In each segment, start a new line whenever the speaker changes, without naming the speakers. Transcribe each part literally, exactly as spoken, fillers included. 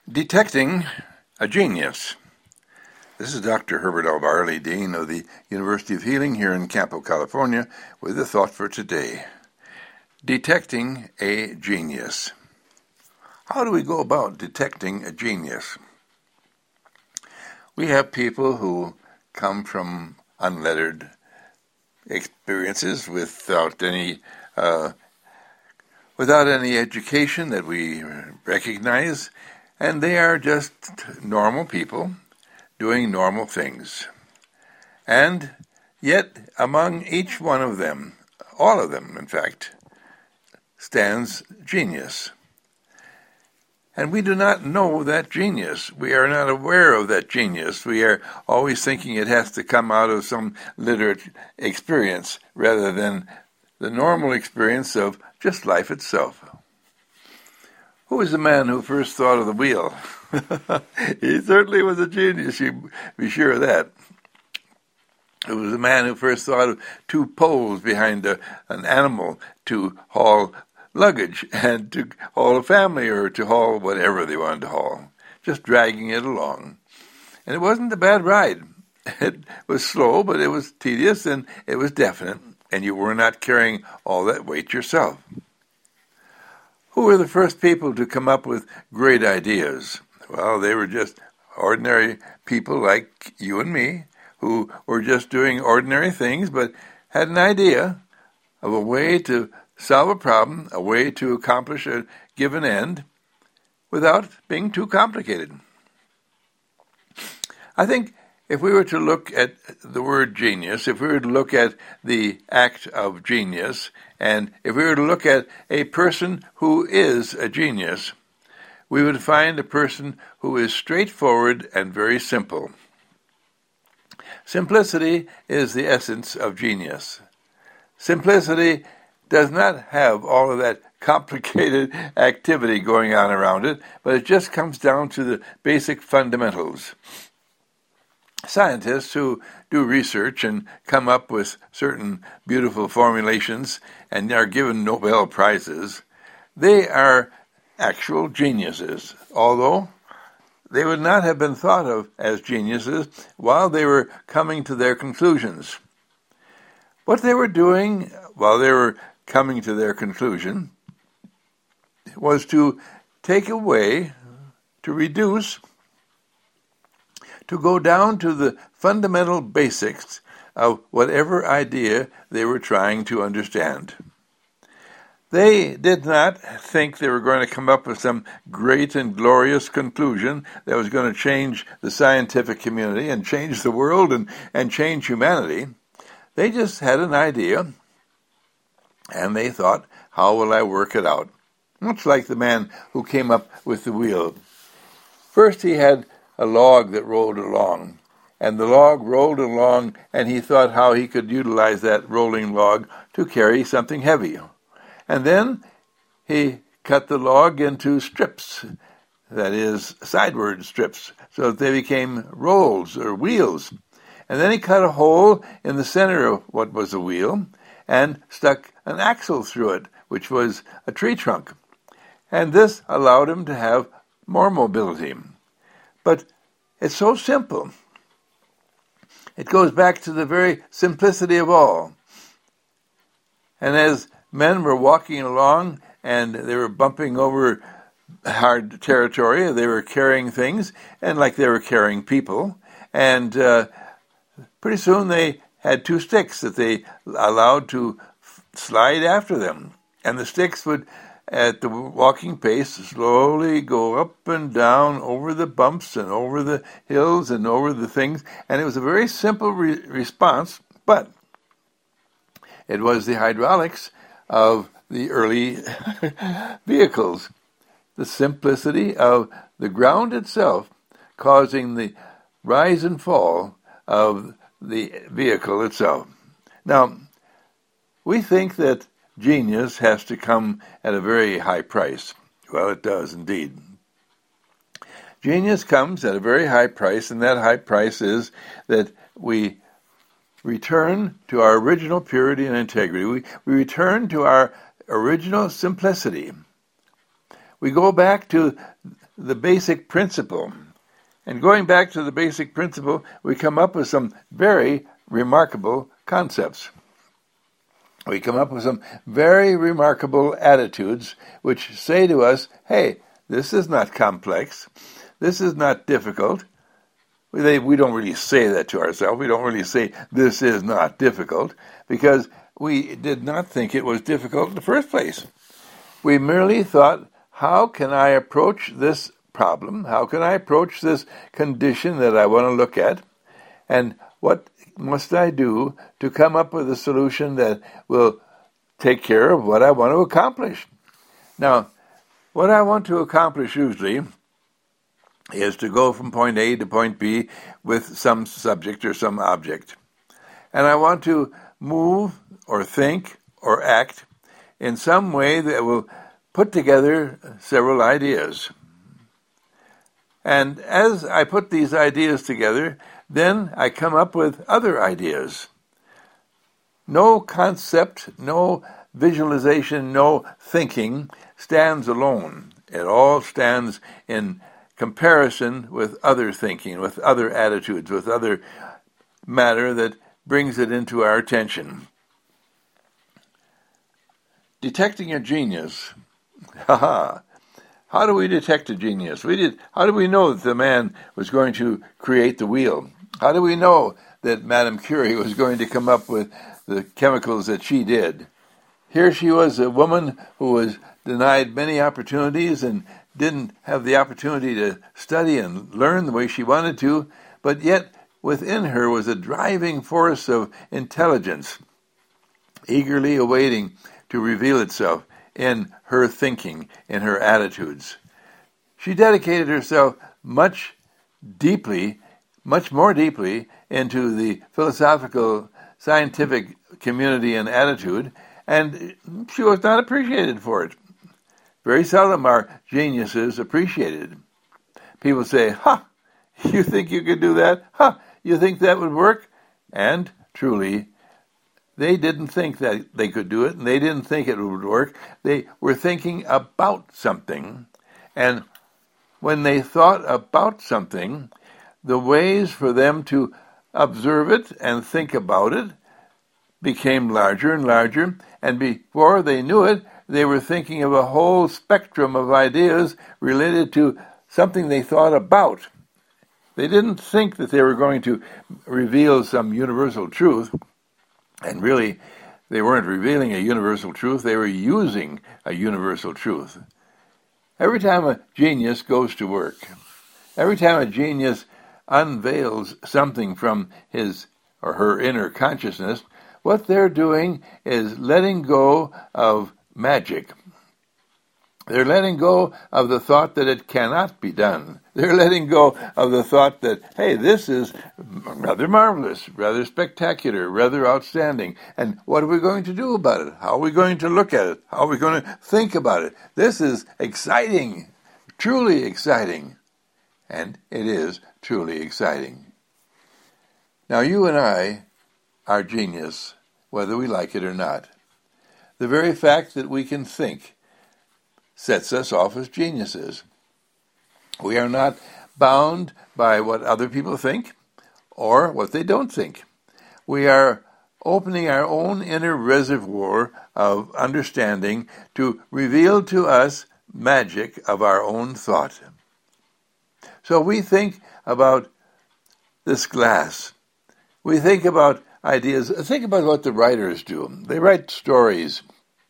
Detecting a Genius. This is Doctor Herbert L. Barley, Dean of the University of Healing here in Campo, California, with a thought for today. Detecting a Genius. How do we go about detecting a genius? We have people who come from unlettered experiences without any uh, without any education that we recognize, and they are just normal people doing normal things. And yet, among each one of them, all of them, in fact, stands genius. And we do not know that genius. We are not aware of that genius. We are always thinking it has to come out of some literate experience rather than the normal experience of just life itself. Who was the man who first thought of the wheel? He certainly was a genius, you be sure of that. It was the man who first thought of two poles behind a, an animal to haul luggage and to haul a family or to haul whatever they wanted to haul, just dragging it along. And it wasn't a bad ride. It was slow, but it was tedious and it was definite, and you were not carrying all that weight yourself. Who were the first people to come up with great ideas? Well, they were just ordinary people like you and me who were just doing ordinary things but had an idea of a way to solve a problem, a way to accomplish a given end without being too complicated. I think if we were to look at the word genius, if we were to look at the act of genius, and if we were to look at a person who is a genius, we would find a person who is straightforward and very simple. Simplicity is the essence of genius. Simplicity does not have all of that complicated activity going on around it, but it just comes down to the basic fundamentals. Scientists who do research and come up with certain beautiful formulations and are given Nobel Prizes, they are actual geniuses, although they would not have been thought of as geniuses while they were coming to their conclusions. What they were doing while they were coming to their conclusion was to take away, to reduce, to go down to the fundamental basics of whatever idea they were trying to understand. They did not think they were going to come up with some great and glorious conclusion that was going to change the scientific community and change the world and, and change humanity. They just had an idea, and they thought, how will I work it out? Much like the man who came up with the wheel. First he had a log that rolled along, and the log rolled along, and he thought how he could utilize that rolling log to carry something heavy. And then he cut the log into strips, that is, sideward strips, so that they became rolls or wheels. And then he cut a hole in the center of what was a wheel and stuck an axle through it, which was a tree trunk. And this allowed him to have more mobility. But it's so simple. It goes back to the very simplicity of all. And as men were walking along and they were bumping over hard territory, they were carrying things, and like they were carrying people, and uh, pretty soon they had two sticks that they allowed to f- slide after them. And the sticks would, at the walking pace, slowly go up and down over the bumps and over the hills and over the things. And it was a very simple re- response, but it was the hydraulics of the early vehicles. The simplicity of the ground itself causing the rise and fall of the vehicle itself. Now, we think that genius has to come at a very high price. Well, it does indeed. Genius comes at a very high price, and that high price is that we return to our original purity and integrity. We, we return to our original simplicity. We go back to the basic principle. And going back to the basic principle, we come up with some very remarkable concepts. We come up with some very remarkable attitudes which say to us, hey, this is not complex. This is not difficult. We, we don't really say that to ourselves. We don't really say, this is not difficult, because we did not think it was difficult in the first place. We merely thought, how can I approach this problem? How can I approach this condition that I want to look at? And what must I do to come up with a solution that will take care of what I want to accomplish? Now, what I want to accomplish usually is to go from point A to point B with some subject or some object. And I want to move or think or act in some way that will put together several ideas. And as I put these ideas together, then I come up with other ideas. No concept, no visualization, no thinking stands alone. It all stands in comparison with other thinking, with other attitudes, with other matter that brings it into our attention. Detecting a genius. Haha. How do we detect a genius? We did. How do we know that the man was going to create the wheel? How do we know that Madame Curie was going to come up with the chemicals that she did? Here she was, a woman who was denied many opportunities and didn't have the opportunity to study and learn the way she wanted to, but yet within her was a driving force of intelligence, eagerly awaiting to reveal itself in her thinking, in her attitudes. She dedicated herself much deeply, much more deeply into the philosophical, scientific community and attitude, and she was not appreciated for it. Very seldom are geniuses appreciated. People say, ha, you think you could do that? Ha, you think that would work? And truly, they didn't think that they could do it, and they didn't think it would work. They were thinking about something, and when they thought about something, the ways for them to observe it and think about it became larger and larger, and before they knew it, they were thinking of a whole spectrum of ideas related to something they thought about. They didn't think that they were going to reveal some universal truth. And really, they weren't revealing a universal truth, they were using a universal truth. Every time a genius goes to work, every time a genius unveils something from his or her inner consciousness, what they're doing is letting go of magic. They're letting go of the thought that it cannot be done. They're letting go of the thought that, hey, this is rather marvelous, rather spectacular, rather outstanding. And what are we going to do about it? How are we going to look at it? How are we going to think about it? This is exciting, truly exciting. And it is truly exciting. Now, you and I are genius, whether we like it or not. The very fact that we can think sets us off as geniuses. We are not bound by what other people think or what they don't think. We are opening our own inner reservoir of understanding to reveal to us magic of our own thought. So we think about this glass. We think about ideas. Think about what the writers do. They write stories.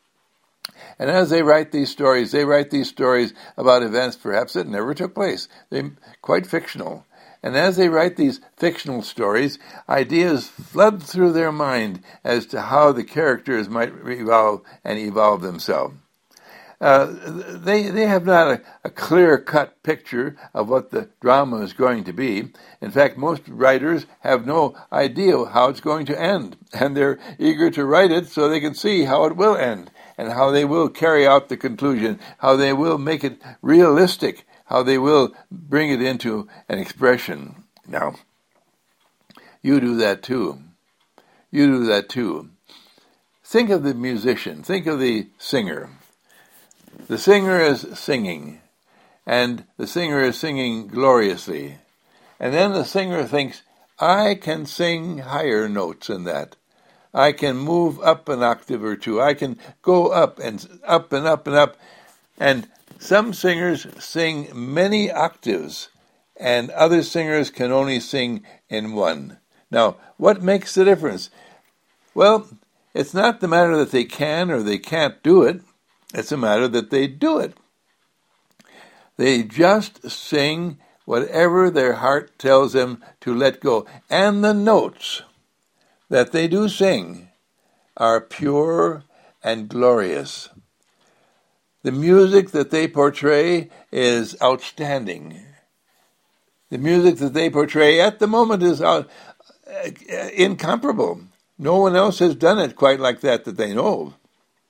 And as they write these stories, they write these stories about events perhaps that never took place. They're quite fictional. And as they write these fictional stories, ideas flood through their mind as to how the characters might evolve and evolve themselves. Uh, they they have not a, a clear-cut picture of what the drama is going to be. In fact, most writers have no idea how it's going to end, and they're eager to write it so they can see how it will end, and how they will carry out the conclusion, how they will make it realistic, how they will bring it into an expression. Now, you do that too. You do that too. Think of the musician. Think of the singer. The singer is singing, and the singer is singing gloriously. And then the singer thinks, I can sing higher notes than that. I can move up an octave or two. I can go up and up and up and up. And some singers sing many octaves, and other singers can only sing in one. Now, what makes the difference? Well, it's not the matter that they can or they can't do it. It's a matter that they do it. They just sing whatever their heart tells them to let go. And the notes that they do sing are pure and glorious. The music that they portray is outstanding. The music that they portray at the moment is out, uh, incomparable. No one else has done it quite like that that they know of.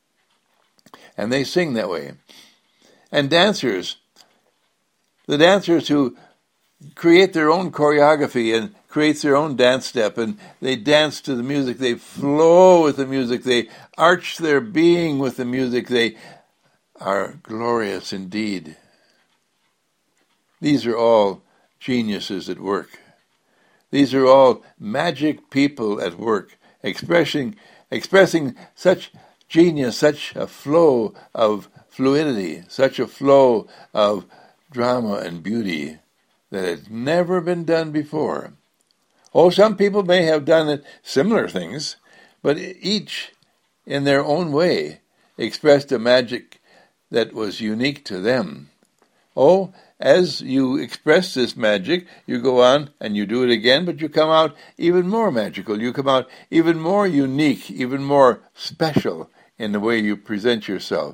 And they sing that way. And dancers, the dancers who create their own choreography and create their own dance step, and they dance to the music, they flow with the music, they arch their being with the music, they are glorious indeed. These are all geniuses at work. These are all magic people at work, expressing expressing such genius, such a flow of fluidity, such a flow of drama and beauty that had never been done before. Oh, some people may have done it, similar things, but each, in their own way, expressed a magic that was unique to them. Oh, as you express this magic, you go on and you do it again, but you come out even more magical. You come out even more unique, even more special in the way you present yourself.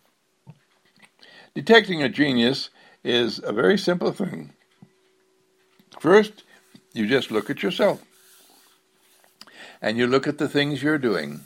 Detecting a genius is a very simple thing. First, you just look at yourself, and you look at the things you're doing.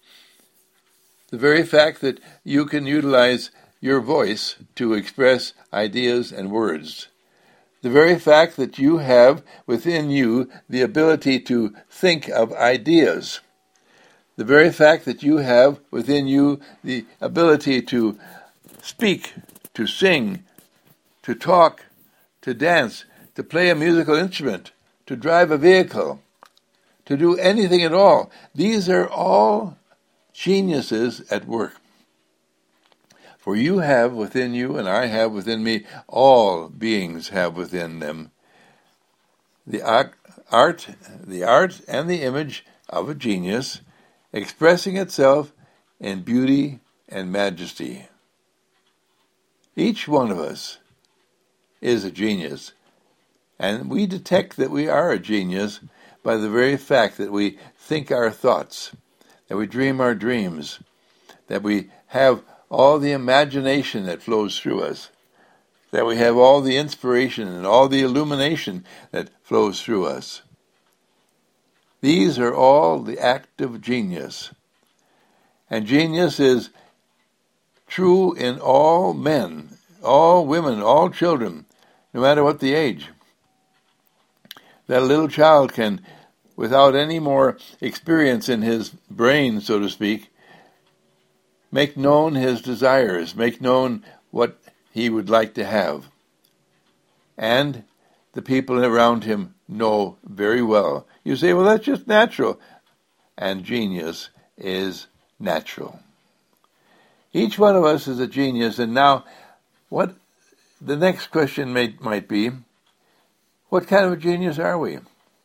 The very fact that you can utilize your voice to express ideas and words. The very fact that you have within you the ability to think of ideas. The very fact that you have within you the ability to speak, to sing, to talk, to dance, to play a musical instrument, to drive a vehicle, to do anything at all. These are all geniuses at work. For you have within you, and I have within me, all beings have within them the art, the art and the image of a genius expressing itself in beauty and majesty. Each one of us is a genius, and we detect that we are a genius by the very fact that we think our thoughts, that we dream our dreams, that we have all the imagination that flows through us, that we have all the inspiration and all the illumination that flows through us. These are all the act of genius. And genius is true in all men, all women, all children, no matter what the age. That a little child can, without any more experience in his brain, so to speak, make known his desires, make known what he would like to have. And the people around him know very well. You say, well, that's just natural. And genius is natural. Each one of us is a genius, and now what the next question may, might be, what kind of a genius are we?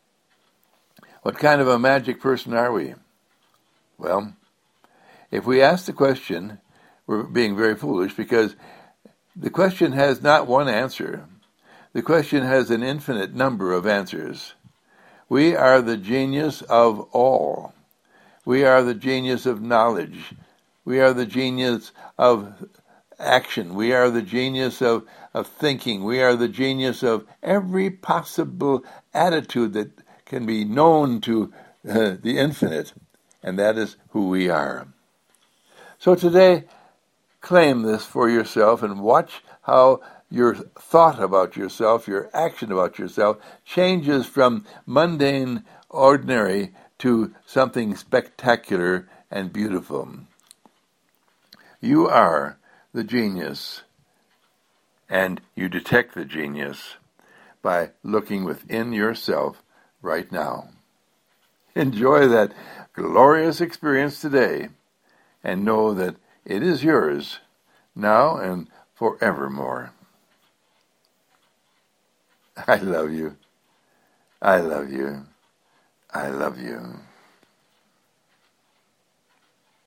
What kind of a magic person are we? Well, if we ask the question, we're being very foolish, because the question has not one answer. The question has an infinite number of answers. We are the genius of all. We are the genius of knowledge. We are the genius of action. We are the genius of, of thinking. We are the genius of every possible attitude that can be known to uh, the infinite. And that is who we are. So today, claim this for yourself and watch how your thought about yourself, your action about yourself, changes from mundane, ordinary, to something spectacular and beautiful. You are the genius. And you detect the genius by looking within yourself right now. Enjoy that glorious experience today and know that it is yours now and forevermore. I love you. I love you. I love you.